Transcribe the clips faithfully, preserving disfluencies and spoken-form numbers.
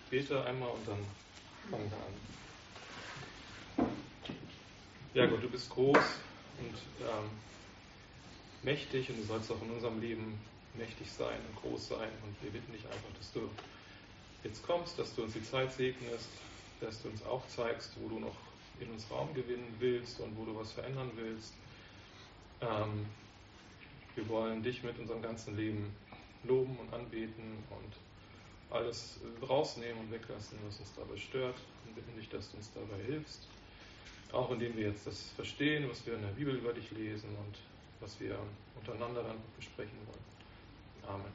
bete einmal und dann fangen wir an. Ja Gott, du bist groß und ähm, mächtig und du sollst auch in unserem Leben mächtig sein und groß sein. Und wir bitten dich einfach, dass du jetzt kommst, dass du uns die Zeit segnest, dass du uns aufzeigst, wo du noch in uns Raum gewinnen willst und wo du was verändern willst. Ähm, wir wollen dich mit unserem ganzen Leben loben und anbeten und alles rausnehmen und weglassen, was uns dabei stört, und bitten dich, dass du uns dabei hilfst. Auch indem wir jetzt das verstehen, was wir in der Bibel über dich lesen und was wir untereinander dann besprechen wollen. Amen.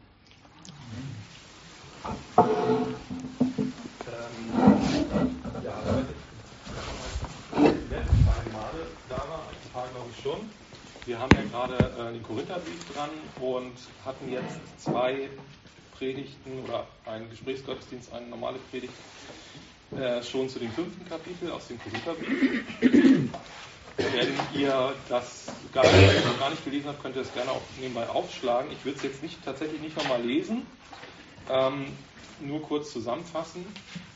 Ähm, ja, Leute, die letzten beiden Male, da war ein paar, glaube ich, schon. Wir haben ja gerade äh, den Korintherbrief dran und hatten jetzt zwei Predigten oder einen Gesprächsgottesdienst, eine normale Predigt, äh, schon zu dem fünften Kapitel aus dem Korintherbrief. Wenn ihr das gar nicht, noch gar nicht gelesen habt, könnt ihr das gerne auch nebenbei aufschlagen. Ich würde es jetzt nicht, tatsächlich nicht nochmal lesen, ähm, nur kurz zusammenfassen.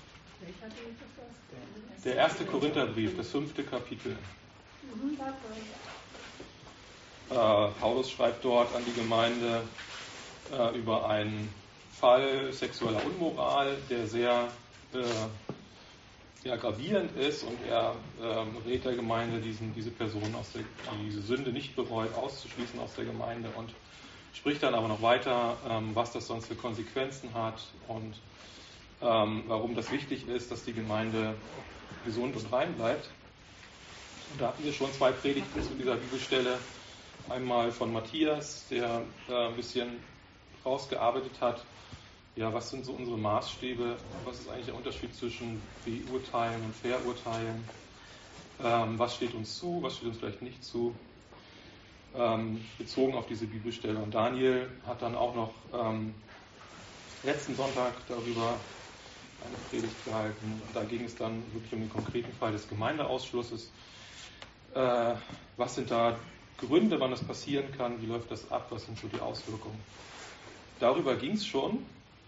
Der erste Korintherbrief, das fünfte Kapitel. Äh, Paulus schreibt dort an die Gemeinde äh, über einen Fall sexueller Unmoral, der sehr äh, ja, gravierend ist, und er ähm, rät der Gemeinde, diesen, diese Person, aus der, die diese Sünde nicht bereut, auszuschließen aus der Gemeinde, und spricht dann aber noch weiter, ähm, was das sonst für Konsequenzen hat und ähm, warum das wichtig ist, dass die Gemeinde gesund und rein bleibt. Und da hatten wir schon zwei Predigten zu dieser Bibelstelle. Einmal von Matthias, der äh, ein bisschen rausgearbeitet hat, ja, was sind so unsere Maßstäbe, was ist eigentlich der Unterschied zwischen Beurteilen und Verurteilen, ähm, was steht uns zu, was steht uns vielleicht nicht zu, ähm, bezogen auf diese Bibelstelle. Und Daniel hat dann auch noch ähm, letzten Sonntag darüber eine Predigt gehalten. Und da ging es dann wirklich um den konkreten Fall des Gemeindeausschlusses. Äh, was sind da Gründe, wann das passieren kann, wie läuft das ab, was sind so die Auswirkungen. Darüber ging es schon.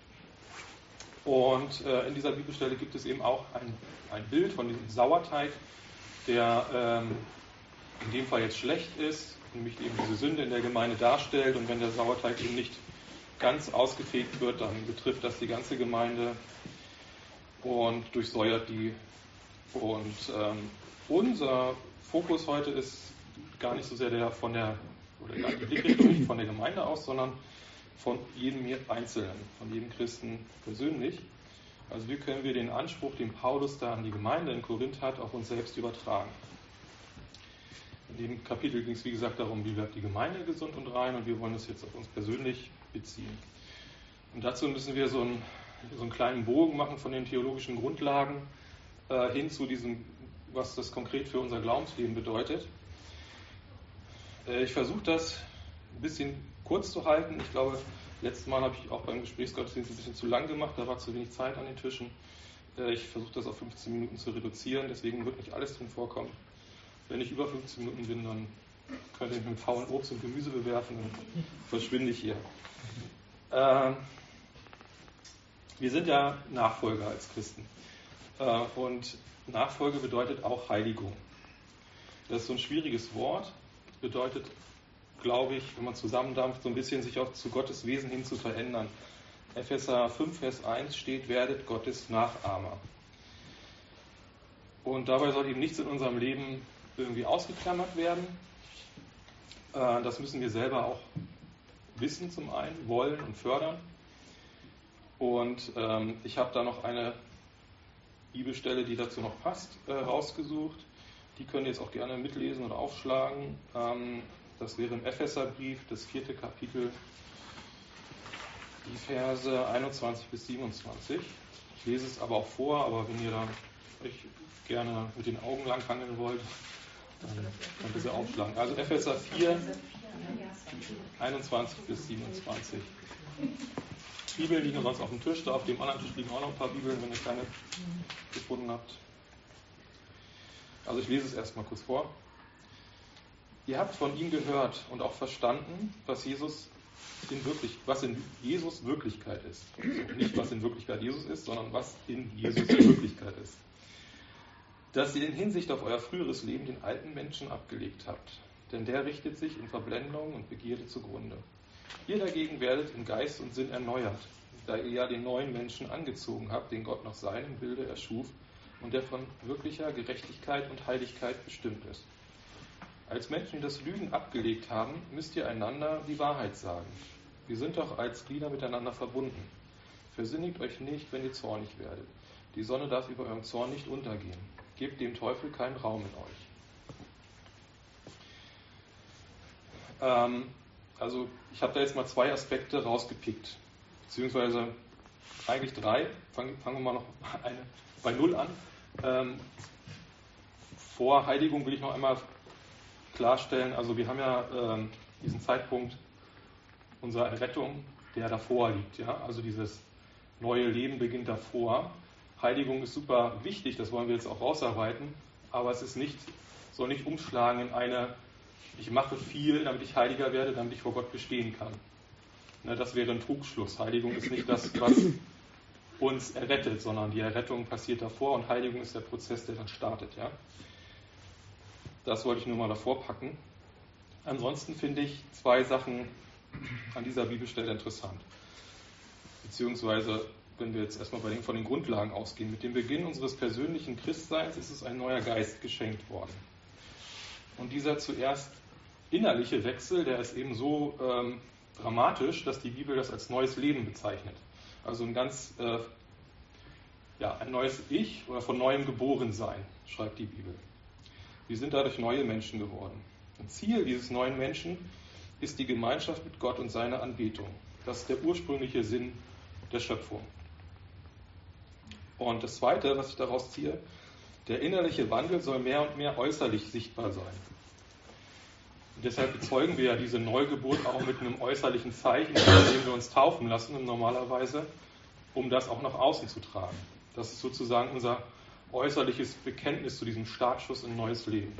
Und äh, in dieser Bibelstelle gibt es eben auch ein, ein Bild von diesem Sauerteig, der ähm, in dem Fall jetzt schlecht ist, nämlich eben diese Sünde in der Gemeinde darstellt. Und wenn der Sauerteig eben nicht ganz ausgefegt wird, dann betrifft das die ganze Gemeinde und durchsäuert die. Und ähm, unser Fokus heute ist gar nicht so sehr der von der, oder die Blickrichtung nicht von der Gemeinde aus, sondern von jedem Einzelnen, von jedem Christen persönlich. Also wie können wir den Anspruch, den Paulus da an die Gemeinde in Korinth hat, auf uns selbst übertragen. In dem Kapitel ging es, wie gesagt, darum, wie bleibt die Gemeinde gesund und rein, und wir wollen das jetzt auf uns persönlich beziehen. Und dazu müssen wir so einen, so einen kleinen Bogen machen von den theologischen Grundlagen äh, hin zu diesem, was das konkret für unser Glaubensleben bedeutet. Äh, ich versuche das ein bisschen kurz zu halten. Ich glaube, letztes Mal habe ich auch beim Gesprächsgottesdienst ein bisschen zu lang gemacht, da war zu wenig Zeit an den Tischen. Ich versuche das auf fünfzehn Minuten zu reduzieren, deswegen wird nicht alles drin vorkommen. Wenn ich über fünfzehn Minuten bin, dann könnt ihr mich mit faulen Obst und Gemüse bewerfen, dann verschwinde ich hier. Ähm, wir sind ja Nachfolger als Christen. Äh, und Nachfolge bedeutet auch Heiligung. Das ist so ein schwieriges Wort, bedeutet, glaube ich, wenn man zusammendampft, so ein bisschen sich auch zu Gottes Wesen hin zu verändern. Epheser fünf, Vers eins steht, werdet Gottes Nachahmer. Und dabei soll eben nichts in unserem Leben irgendwie ausgeklammert werden. Das müssen wir selber auch wissen zum einen, wollen und fördern. Und ähm, ich habe da noch eine Bibelstelle, die dazu noch passt, äh, rausgesucht. Die können jetzt auch gerne mitlesen oder aufschlagen. Ähm, Das wäre im Epheserbrief, das vierte Kapitel, die Verse einundzwanzig bis siebenundzwanzig. Ich lese es aber auch vor, aber wenn ihr da euch gerne mit den Augen langhangeln wollt, dann könnt ihr sie aufschlagen. Also Epheser vier, einundzwanzig bis siebenundzwanzig. Bibeln liegen sonst auf dem Tisch, da auf dem anderen Tisch liegen auch noch ein paar Bibeln, wenn ihr keine gefunden habt. Also ich lese es erstmal kurz vor. Ihr habt von ihm gehört und auch verstanden, was Jesus in wirklich, was in Jesus Wirklichkeit ist. Also nicht, was in Wirklichkeit Jesus ist, sondern was in Jesus Wirklichkeit ist. Dass ihr in Hinsicht auf euer früheres Leben den alten Menschen abgelegt habt, denn der richtet sich in Verblendung und Begierde zugrunde. Ihr dagegen werdet in Geist und Sinn erneuert, da ihr ja den neuen Menschen angezogen habt, den Gott nach seinem Bilde erschuf und der von wirklicher Gerechtigkeit und Heiligkeit bestimmt ist. Als Menschen, die das Lügen abgelegt haben, müsst ihr einander die Wahrheit sagen. Wir sind doch als Glieder miteinander verbunden. Versinnigt euch nicht, wenn ihr zornig werdet. Die Sonne darf über eurem Zorn nicht untergehen. Gebt dem Teufel keinen Raum in euch. Ähm, also ich habe da jetzt mal zwei Aspekte rausgepickt, beziehungsweise eigentlich drei. Fangen, fangen wir mal noch eine bei Null an. Ähm, vor Heiligung will ich noch einmal klarstellen, also wir haben ja ähm, diesen Zeitpunkt unserer Errettung, der davor liegt. Ja? Also dieses neue Leben beginnt davor. Heiligung ist super wichtig, das wollen wir jetzt auch rausarbeiten, aber es ist nicht, soll nicht umschlagen in eine, ich mache viel, damit ich heiliger werde, damit ich vor Gott bestehen kann. Ne, das wäre ein Trugschluss. Heiligung ist nicht das, was uns errettet, sondern die Errettung passiert davor und Heiligung ist der Prozess, der dann startet. Ja? Das wollte ich nur mal davor packen. Ansonsten finde ich zwei Sachen an dieser Bibelstelle interessant. Beziehungsweise, wenn wir jetzt erstmal bei den, von den Grundlagen ausgehen, mit dem Beginn unseres persönlichen Christseins ist es ein neuer Geist geschenkt worden. Und dieser zuerst innerliche Wechsel, der ist eben so ähm, dramatisch, dass die Bibel das als neues Leben bezeichnet. Also ein ganz, äh, ja, ein neues Ich oder von neuem geboren sein, schreibt die Bibel. Wir sind dadurch neue Menschen geworden. Und Ziel dieses neuen Menschen ist die Gemeinschaft mit Gott und seine Anbetung. Das ist der ursprüngliche Sinn der Schöpfung. Und das Zweite, was ich daraus ziehe, der innerliche Wandel soll mehr und mehr äußerlich sichtbar sein. Und deshalb bezeugen wir ja diese Neugeburt auch mit einem äußerlichen Zeichen, indem wir uns taufen lassen, normalerweise, um das auch nach außen zu tragen. Das ist sozusagen unser äußerliches Bekenntnis zu diesem Startschuss in neues Leben.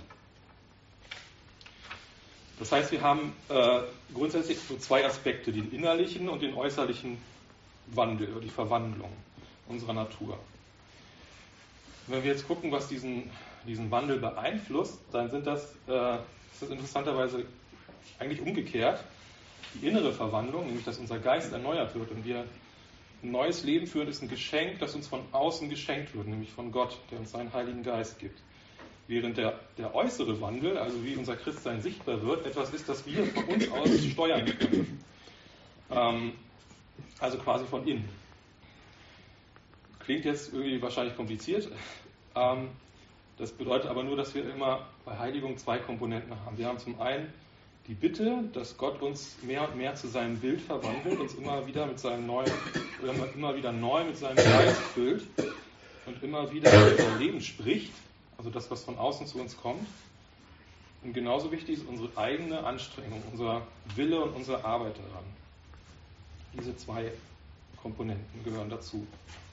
Das heißt, wir haben äh, grundsätzlich so zwei Aspekte, den innerlichen und den äußerlichen Wandel oder die Verwandlung unserer Natur. Wenn wir jetzt gucken, was diesen, diesen Wandel beeinflusst, dann sind das, äh, ist das interessanterweise eigentlich umgekehrt. Die innere Verwandlung, nämlich dass unser Geist erneuert wird und wir ein neues Leben führen, ist ein Geschenk, das uns von außen geschenkt wird, nämlich von Gott, der uns seinen Heiligen Geist gibt. Während der, der äußere Wandel, also wie unser Christsein sichtbar wird, etwas ist, das wir von uns aus steuern können. Ähm, also quasi von innen. Klingt jetzt irgendwie wahrscheinlich kompliziert. Ähm, das bedeutet aber nur, dass wir immer bei Heiligung zwei Komponenten haben. Wir haben zum einen die Bitte, dass Gott uns mehr und mehr zu seinem Bild verwandelt, uns immer wieder mit seinem neuen, oder immer wieder neu mit seinem Geist füllt und immer wieder unser Leben spricht. Also das, was von außen zu uns kommt. Und genauso wichtig ist unsere eigene Anstrengung, unser Wille und unsere Arbeit daran. Diese zwei Komponenten gehören dazu.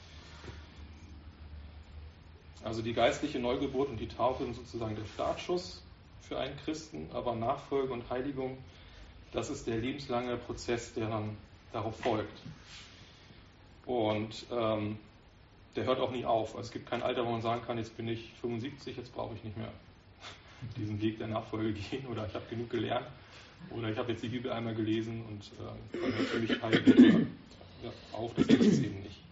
Also die geistliche Neugeburt und die Taufe sind sozusagen der Startschuss für einen Christen, aber Nachfolge und Heiligung, das ist der lebenslange Prozess, der dann darauf folgt. Und ähm, der hört auch nie auf. Also es gibt kein Alter, wo man sagen kann, jetzt bin ich fünfundsiebzig, jetzt brauche ich nicht mehr diesen Weg der Nachfolge gehen oder ich habe genug gelernt oder ich habe jetzt die Bibel einmal gelesen und äh, dann hört für mich Heiligung ja, auf. Das gibt es eben nicht.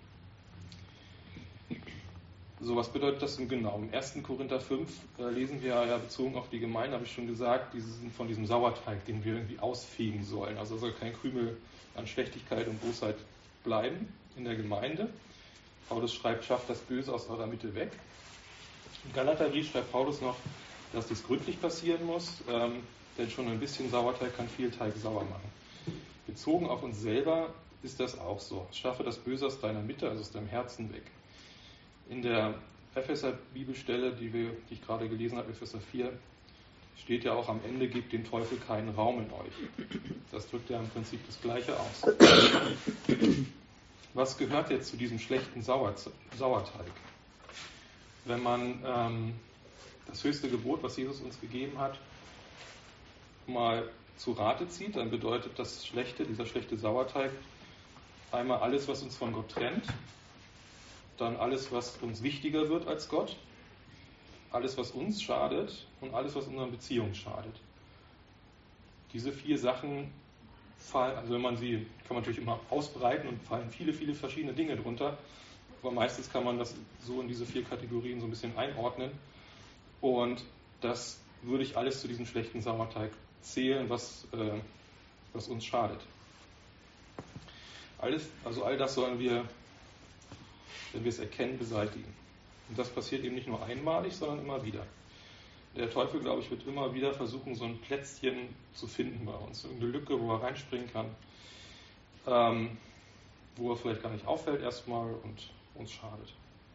So, was bedeutet das denn genau? Im ersten Korinther fünf äh, lesen wir ja bezogen auf die Gemeinde, habe ich schon gesagt, diesen, von diesem Sauerteig, den wir irgendwie ausfegen sollen. Also soll kein Krümel an Schlechtigkeit und Bosheit bleiben in der Gemeinde. Paulus schreibt, schafft das Böse aus eurer Mitte weg. Im Galaterbrief schreibt Paulus noch, dass dies gründlich passieren muss, ähm, denn schon ein bisschen Sauerteig kann viel Teig sauer machen. Bezogen auf uns selber ist das auch so. Schaffe das Böse aus deiner Mitte, also aus deinem Herzen weg. In der Epheser-Bibelstelle, die, wir, die ich gerade gelesen habe, Epheser vier, steht ja auch am Ende, gebt dem Teufel keinen Raum in euch. Das drückt ja im Prinzip das Gleiche aus. Was gehört jetzt zu diesem schlechten Sauerteig? Wenn man ähm, das höchste Gebot, was Jesus uns gegeben hat, mal zu Rate zieht, dann bedeutet das Schlechte, dieser schlechte Sauerteig, einmal alles, was uns von Gott trennt, dann alles, was uns wichtiger wird als Gott, alles, was uns schadet und alles, was unseren Beziehungen schadet. Diese vier Sachen fallen, also wenn man sie, kann man natürlich immer ausbreiten und fallen viele, viele verschiedene Dinge drunter, aber meistens kann man das so in diese vier Kategorien so ein bisschen einordnen und das würde ich alles zu diesem schlechten Sauerteig zählen, was, äh, was uns schadet. Alles, also all das sollen wir, wenn wir es erkennen, beseitigen. Und das passiert eben nicht nur einmalig, sondern immer wieder. Der Teufel, glaube ich, wird immer wieder versuchen, so ein Plätzchen zu finden bei uns. Irgendeine Lücke, wo er reinspringen kann, ähm, wo er vielleicht gar nicht auffällt erstmal und uns schadet.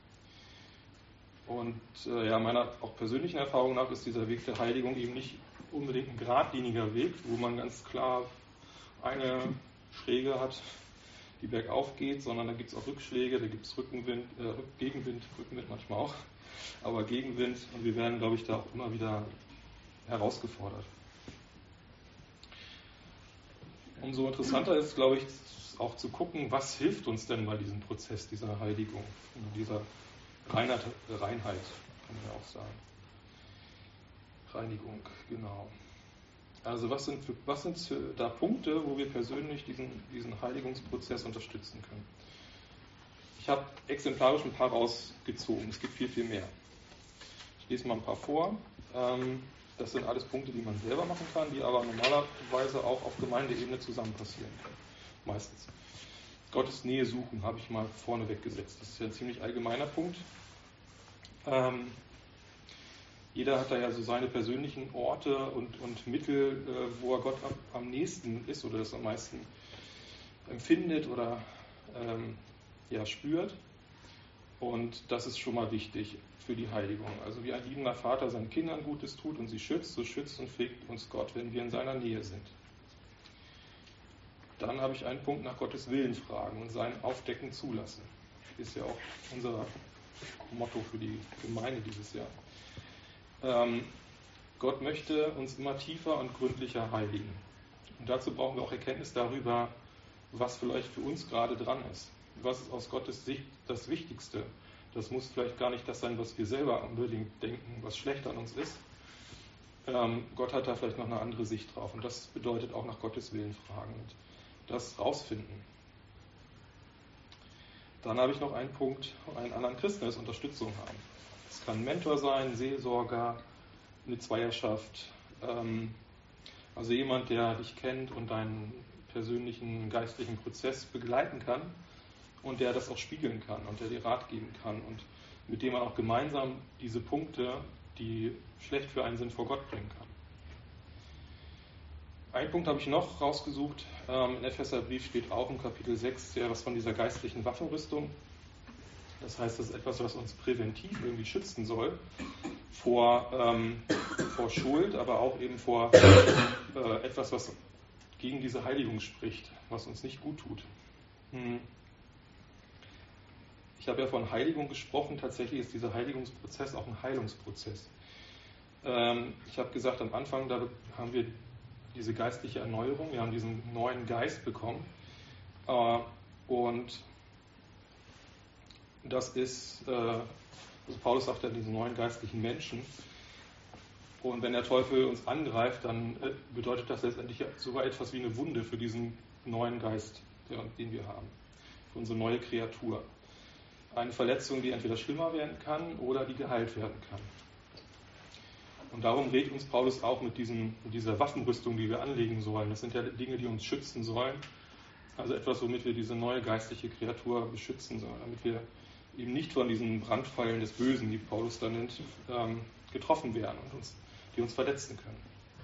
Und äh, ja, meiner auch persönlichen Erfahrung nach ist dieser Weg der Heiligung eben nicht unbedingt ein geradliniger Weg, wo man ganz klar eine Schräge hat, die bergauf geht, sondern da gibt es auch Rückschläge, da gibt es Rückenwind, äh, Gegenwind, Rückenwind manchmal auch, aber Gegenwind und wir werden, glaube ich, da auch immer wieder herausgefordert. Umso interessanter ist, glaube ich, auch zu gucken, was hilft uns denn bei diesem Prozess dieser Heiligung, dieser Reinheit, Reinheit kann man ja auch sagen. Reinigung, genau. Also was sind, für, was sind da Punkte, wo wir persönlich diesen, diesen Heiligungsprozess unterstützen können? Ich habe exemplarisch ein paar rausgezogen, es gibt viel, viel mehr. Ich lese mal ein paar vor. Das sind alles Punkte, die man selber machen kann, die aber normalerweise auch auf Gemeindeebene zusammen passieren können. Meistens. Gottes Nähe suchen habe ich mal vorne weggesetzt. Das ist ja ein ziemlich allgemeiner Punkt. Ähm, Jeder hat da ja so seine persönlichen Orte und, und Mittel, äh, wo er Gott am, am nächsten ist oder das am meisten empfindet oder ähm, ja, spürt. Und das ist schon mal wichtig für die Heiligung. Also wie ein liebender Vater seinen Kindern Gutes tut und sie schützt, so schützt und pflegt uns Gott, wenn wir in seiner Nähe sind. Dann habe ich einen Punkt nach Gottes Willen fragen und sein Aufdecken zulassen. Das ist ja auch unser Motto für die Gemeinde dieses Jahr. Ähm, Gott möchte uns immer tiefer und gründlicher heiligen. Und dazu brauchen wir auch Erkenntnis darüber, was vielleicht für uns gerade dran ist. Was ist aus Gottes Sicht das Wichtigste? Das muss vielleicht gar nicht das sein, was wir selber unbedingt denken, was schlecht an uns ist. Ähm, Gott hat da vielleicht noch eine andere Sicht drauf. Und das bedeutet auch nach Gottes Willen fragen und das rausfinden. Dann habe ich noch einen Punkt, einen anderen Christen als Unterstützung haben. Es kann ein Mentor sein, ein Seelsorger, eine Zweierschaft, ähm, also jemand, der dich kennt und deinen persönlichen geistlichen Prozess begleiten kann und der das auch spiegeln kann und der dir Rat geben kann und mit dem man auch gemeinsam diese Punkte, die schlecht für einen sind, vor Gott bringen kann. Einen Punkt habe ich noch rausgesucht, ähm, im Epheserbrief steht auch im Kapitel sechs ja was von dieser geistlichen Waffenrüstung. Das heißt, das ist etwas, was uns präventiv irgendwie schützen soll vor, ähm, vor Schuld, aber auch eben vor äh, etwas, was gegen diese Heiligung spricht, was uns nicht gut tut. Hm. Ich habe ja von Heiligung gesprochen, tatsächlich ist dieser Heiligungsprozess auch ein Heilungsprozess. Ähm, ich habe gesagt, am Anfang, da haben wir diese geistliche Erneuerung, wir haben diesen neuen Geist bekommen äh, und das ist, äh, also Paulus sagt ja, diesen neuen geistlichen Menschen. Und wenn der Teufel uns angreift, dann äh, bedeutet das letztendlich sogar etwas wie eine Wunde für diesen neuen Geist, der, den wir haben. Für unsere neue Kreatur. Eine Verletzung, die entweder schlimmer werden kann oder die geheilt werden kann. Und darum rät uns Paulus auch mit, diesem, mit dieser Waffenrüstung, die wir anlegen sollen. Das sind ja Dinge, die uns schützen sollen. Also etwas, womit wir diese neue geistliche Kreatur beschützen sollen, damit wir eben nicht von diesen Brandpfeilen des Bösen, die Paulus da nennt, ähm, getroffen werden und uns, die uns verletzen können.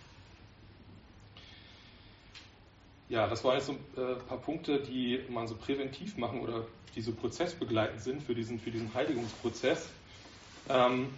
Ja, das waren jetzt so ein äh, paar Punkte, die man so präventiv machen oder die so prozessbegleitend sind für diesen, für diesen Heiligungsprozess. Ähm,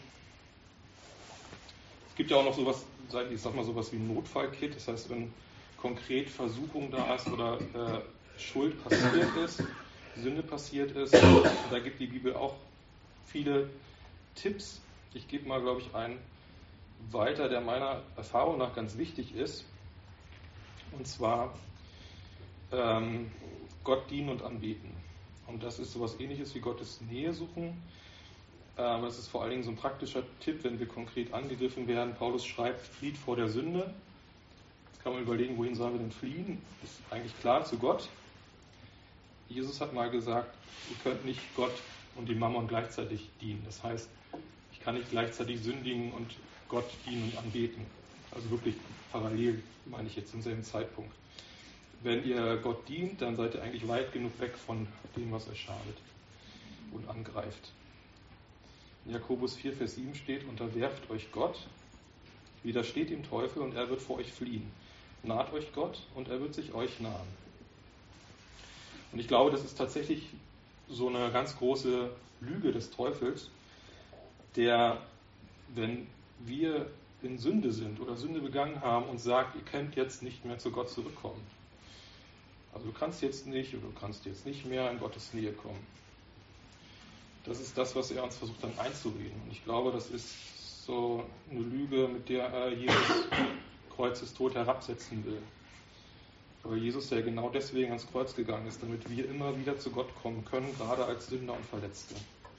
es gibt ja auch noch sowas, ich sag mal sowas wie ein Notfallkit, das heißt, wenn konkret Versuchung da ist oder äh, Schuld passiert ist, Sünde passiert ist, da gibt die Bibel auch viele Tipps. Ich gebe mal, glaube ich, einen weiter, der meiner Erfahrung nach ganz wichtig ist. Und zwar ähm, Gott dienen und anbeten. Und das ist sowas Ähnliches wie Gottes Nähe suchen. Aber das ist vor allen Dingen so ein praktischer Tipp, wenn wir konkret angegriffen werden. Paulus schreibt, flieht vor der Sünde. Jetzt kann man überlegen, wohin sollen wir denn fliehen? Ist eigentlich klar, zu Gott. Jesus hat mal gesagt, ihr könnt nicht Gott und dem Mammon gleichzeitig dienen. Das heißt, ich kann nicht gleichzeitig sündigen und Gott dienen und anbeten. Also wirklich parallel, meine ich jetzt, zum selben Zeitpunkt. Wenn ihr Gott dient, dann seid ihr eigentlich weit genug weg von dem, was euch schadet und angreift. In Jakobus vier, Vers sieben steht, unterwerft euch Gott, widersteht dem Teufel und er wird vor euch fliehen. Naht euch Gott und er wird sich euch nahen. Und ich glaube, das ist tatsächlich so eine ganz große Lüge des Teufels, der, wenn wir in Sünde sind oder Sünde begangen haben und sagt, ihr könnt jetzt nicht mehr zu Gott zurückkommen. Also du kannst jetzt nicht oder du kannst jetzt nicht mehr in Gottes Nähe kommen. Das ist das, was er uns versucht dann einzureden. Und ich glaube, das ist so eine Lüge, mit der er Jesus Kreuzestod herabsetzen will. Weil Jesus ja genau deswegen ans Kreuz gegangen ist, damit wir immer wieder zu Gott kommen können, gerade als Sünder und Verletzte.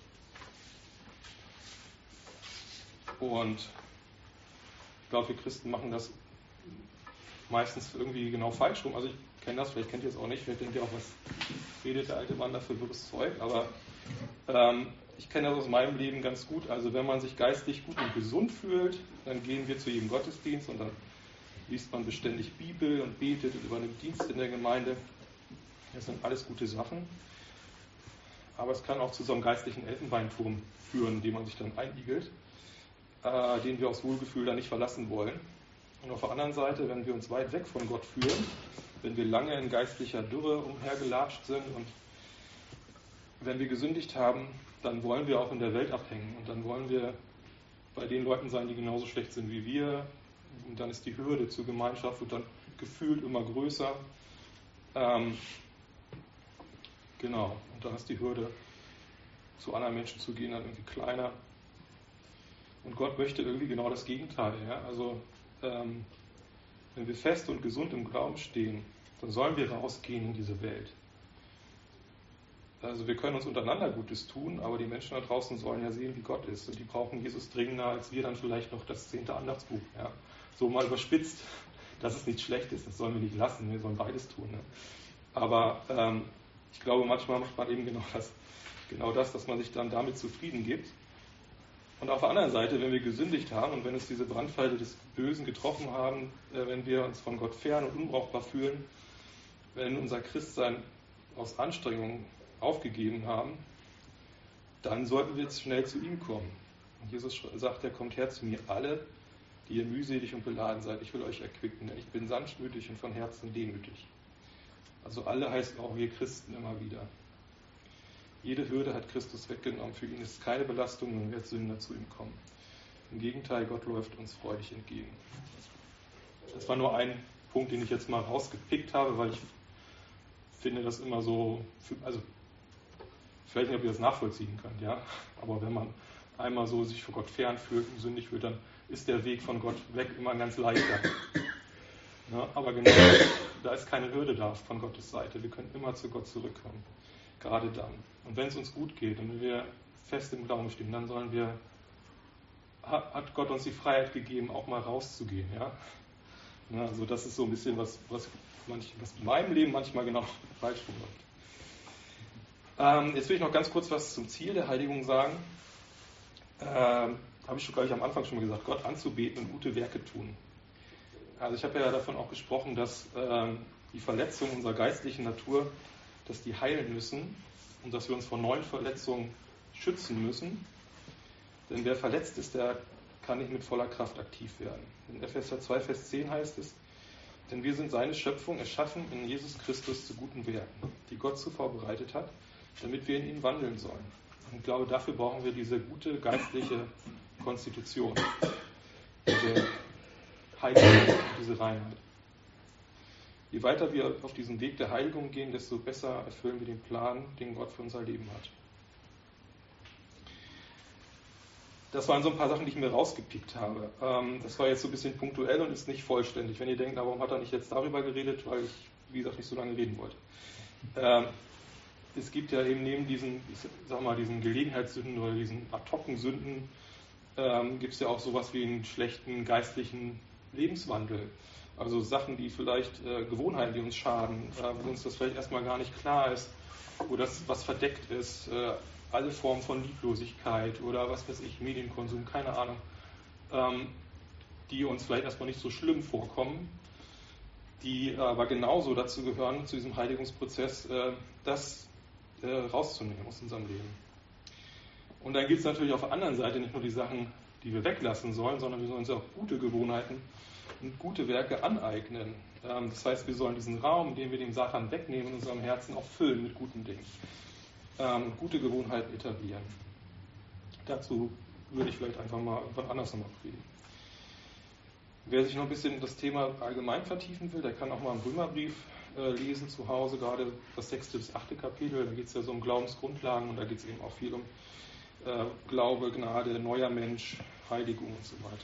Und ich glaube, wir Christen machen das meistens irgendwie genau falsch rum. Also ich kenne das, vielleicht kennt ihr es auch nicht, vielleicht denkt ihr auch, was redet der alte Mann da für wirres Zeug, aber ähm, ich kenne das aus meinem Leben ganz gut. Also wenn man sich geistlich gut und gesund fühlt, dann gehen wir zu jedem Gottesdienst und dann liest man beständig Bibel und betet und übernimmt Dienst in der Gemeinde. Das sind alles gute Sachen. Aber es kann auch zu so einem geistlichen Elfenbeinturm führen, den man sich dann einigelt, äh, den wir aus Wohlgefühl dann nicht verlassen wollen. Und auf der anderen Seite, wenn wir uns weit weg von Gott fühlen, wenn wir lange in geistlicher Dürre umhergelatscht sind und wenn wir gesündigt haben, dann wollen wir auch in der Welt abhängen und dann wollen wir bei den Leuten sein, die genauso schlecht sind wie wir. Und dann ist die Hürde zur Gemeinschaft wird dann gefühlt immer größer. Ähm, genau, und dann ist die Hürde, zu anderen Menschen zu gehen, dann irgendwie kleiner. Und Gott möchte irgendwie genau das Gegenteil. Ja? Also ähm, wenn wir fest und gesund im Glauben stehen, dann sollen wir rausgehen in diese Welt. Also wir können uns untereinander Gutes tun, aber die Menschen da draußen sollen ja sehen, wie Gott ist. Und die brauchen Jesus dringender, als wir dann vielleicht noch das zehnte Andachtsbuch. Ja? So mal überspitzt, dass es nichts Schlechtes ist, das sollen wir nicht lassen, wir sollen beides tun. Ne? Aber ähm, ich glaube, manchmal macht man eben genau das, genau das, dass man sich dann damit zufrieden gibt. Und auf der anderen Seite, wenn wir gesündigt haben und wenn uns diese Brandpfeile des Bösen getroffen haben, äh, wenn wir uns von Gott fern und unbrauchbar fühlen, wenn unser Christsein aus Anstrengung aufgegeben haben, dann sollten wir jetzt schnell zu ihm kommen. Und Jesus sagt, er kommt her zu mir alle, die ihr mühselig und beladen seid. Ich will euch erquicken, denn ich bin sanftmütig und von Herzen demütig. Also alle heißt auch wir Christen immer wieder. Jede Hürde hat Christus weggenommen. Für ihn ist es keine Belastung, wenn wir als Sünder zu ihm kommen. Im Gegenteil, Gott läuft uns freudig entgegen. Das war nur ein Punkt, den ich jetzt mal rausgepickt habe, weil ich finde das immer so, also ich weiß nicht, ob ihr das nachvollziehen könnt, ja, aber wenn man einmal so sich vor Gott fern fühlt und sündig wird, dann ist der Weg von Gott weg immer ganz leichter. Ja, aber genau, da ist keine Hürde da von Gottes Seite. Wir können immer zu Gott zurückkommen, gerade dann. Und wenn es uns gut geht und wenn wir fest im Glauben stehen, dann sollen wir, hat Gott uns die Freiheit gegeben, auch mal rauszugehen, ja. Ja, also das ist so ein bisschen was, was, manch, was in meinem Leben manchmal genau falsch läuft. Ähm, jetzt will ich noch ganz kurz was zum Ziel der Heiligung sagen. Ähm, habe ich schon, glaube ich, am Anfang schon mal gesagt, Gott anzubeten und gute Werke tun. Also ich habe ja davon auch gesprochen, dass ähm, die Verletzungen unserer geistlichen Natur, dass die heilen müssen und dass wir uns vor neuen Verletzungen schützen müssen. Denn wer verletzt ist, der kann nicht mit voller Kraft aktiv werden. In Epheser zwei, Vers zehn heißt es, denn wir sind seine Schöpfung, erschaffen in Jesus Christus zu guten Werken, die Gott zuvor bereitet hat, damit wir in ihm wandeln sollen. Und ich glaube, dafür brauchen wir diese gute geistliche Konstitution, diese Heiligung, diese Reinheit. Je weiter wir auf diesen Weg der Heiligung gehen, desto besser erfüllen wir den Plan, den Gott für unser Leben hat. Das waren so ein paar Sachen, die ich mir rausgepickt habe. Ähm, das war jetzt so ein bisschen punktuell und ist nicht vollständig. Wenn ihr denkt, na, warum hat er nicht jetzt darüber geredet, weil ich, wie gesagt, nicht so lange reden wollte. Ähm, es gibt ja eben neben diesen, ich sag mal, diesen Gelegenheitssünden oder diesen Ad-hoc-Sünden, ähm, gibt es ja auch sowas wie einen schlechten geistlichen Lebenswandel. Also Sachen, die vielleicht, äh, Gewohnheiten, die uns schaden, äh, wo uns das vielleicht erstmal gar nicht klar ist, wo das was verdeckt ist, äh, alle Formen von Lieblosigkeit oder was weiß ich, Medienkonsum, keine Ahnung, ähm, die uns vielleicht erstmal nicht so schlimm vorkommen, die aber genauso dazu gehören, zu diesem Heiligungsprozess, äh, das äh, rauszunehmen aus unserem Leben. Und dann gibt es natürlich auf der anderen Seite nicht nur die Sachen, die wir weglassen sollen, sondern wir sollen uns auch gute Gewohnheiten und gute Werke aneignen. Ähm, das heißt, wir sollen diesen Raum, den wir dem Satan wegnehmen, in unserem Herzen auch füllen mit guten Dingen. Ähm, gute Gewohnheiten etablieren. Dazu würde ich vielleicht einfach mal irgendwann anders nochmal predigen. Wer sich noch ein bisschen das Thema allgemein vertiefen will, der kann auch mal einen Römerbrief äh, lesen zu Hause, gerade das sechste bis achte Kapitel. Da geht es ja so um Glaubensgrundlagen und da geht es eben auch viel um äh, Glaube, Gnade, neuer Mensch, Heiligung und so weiter.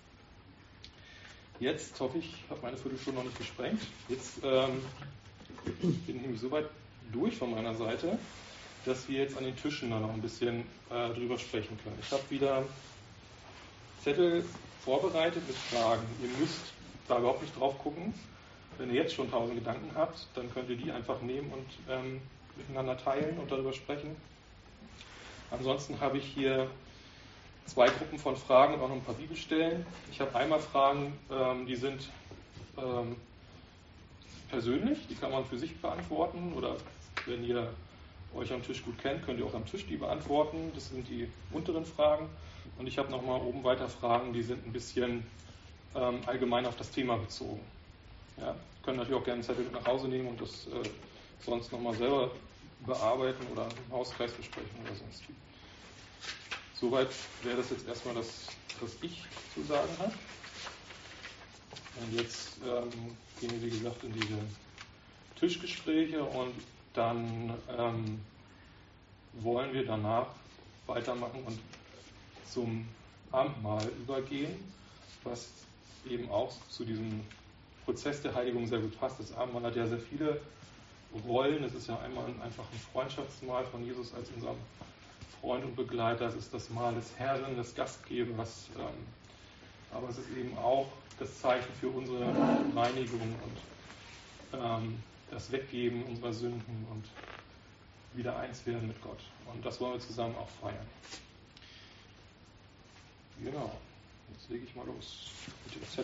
Jetzt hoffe ich, ich habe meine Viertelstunde noch nicht gesprengt. Jetzt ähm, bin ich nämlich soweit durch von meiner Seite, dass wir jetzt an den Tischen da noch ein bisschen äh, drüber sprechen können. Ich habe wieder Zettel vorbereitet mit Fragen. Ihr müsst da überhaupt nicht drauf gucken. Wenn ihr jetzt schon tausend Gedanken habt, dann könnt ihr die einfach nehmen und ähm, miteinander teilen und darüber sprechen. Ansonsten habe ich hier zwei Gruppen von Fragen und auch noch ein paar Bibelstellen. Ich habe einmal Fragen, ähm, die sind ähm, persönlich, die kann man für sich beantworten oder wenn ihr euch am Tisch gut kennt, könnt ihr auch am Tisch die beantworten. Das sind die unteren Fragen. Und ich habe nochmal oben weiter Fragen, die sind ein bisschen ähm, allgemein auf das Thema bezogen. Ja, können natürlich auch gerne einen Zettel mit nach Hause nehmen und das äh, sonst nochmal selber bearbeiten oder im Hauskreis besprechen oder sonst wie. Soweit wäre das jetzt erstmal das, was ich zu sagen habe. Und jetzt ähm, gehen wir, wie gesagt, in diese Tischgespräche und dann ähm, wollen wir danach weitermachen und zum Abendmahl übergehen, was eben auch zu diesem Prozess der Heiligung sehr gut passt. Das Abendmahl hat ja sehr viele Rollen. Es ist ja einmal einfach ein Freundschaftsmahl von Jesus als unserem Freund und Begleiter. Es ist das Mahl des Herrn, des Gastgebers. Ähm, aber es ist eben auch das Zeichen für unsere Reinigung und ähm, das Weggeben unserer Sünden und wieder eins werden mit Gott. Und das wollen wir zusammen auch feiern. Genau. Jetzt lege ich mal los mit dem Zettel.